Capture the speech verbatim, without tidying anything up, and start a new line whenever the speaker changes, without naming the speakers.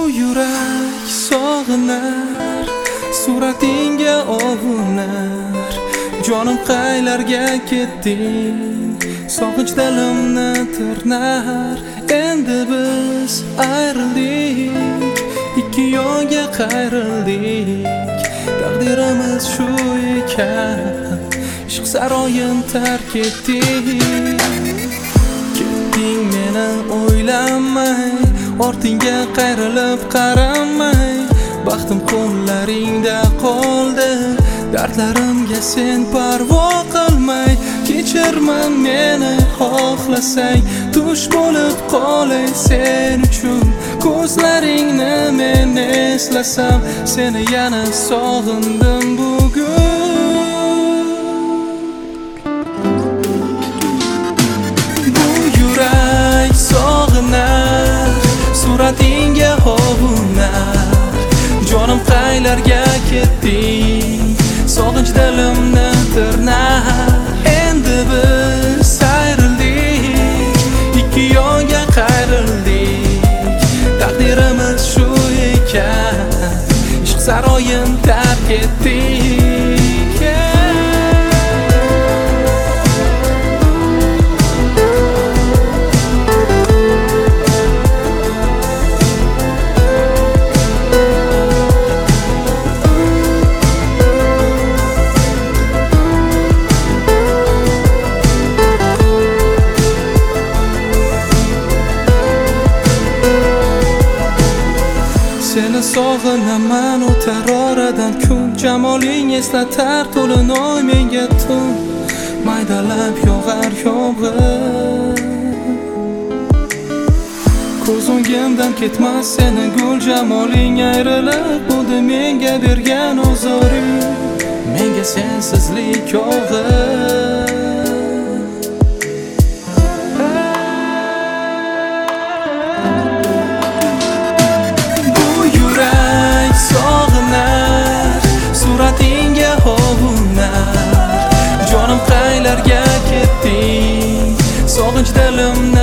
yurak sog'inar, suratingga ovunar. Jonim qaylarga ketding, sog'inch dilimni tirnar. Endi biz ayrildik, ikki yo'lga qayrildik. Taqdirimiz shu ekan, ishq saroyin tark etdik. Ketding meni o'ylamay, ortingga qayrilib qaramay. Baxtim qo'llaringda qoldi, dardlarimga sen parvo qilmay. Kechirma meni xohlasang, tush bo'lib qolay sen uchun. Ko'zlaringni men eslasam, seni yana sog'indim bugun. Bu yurak sog'inar, suratingga ovunar. Jonim qaylarga ketding, sog'inch dilimni tirnar. Endi biz ayrildik, ikki yo'lga qayrildik. Taqdirimiz shu ekan, ishq saroyin tark etdik. Seni sog'inaman o'tar oradan kun. Jamoling eslatar to'lin oy menga tun. Maydalab yog'ar yomg'ir, ko'z o'ngimdan ketmas seni gul jamoling. Ayrilib bo'ldi menga bergan ozoring, menga sensizlik og'ir. Suratingga ovunar, jonim qaylarga ketding, sog'inch dilimni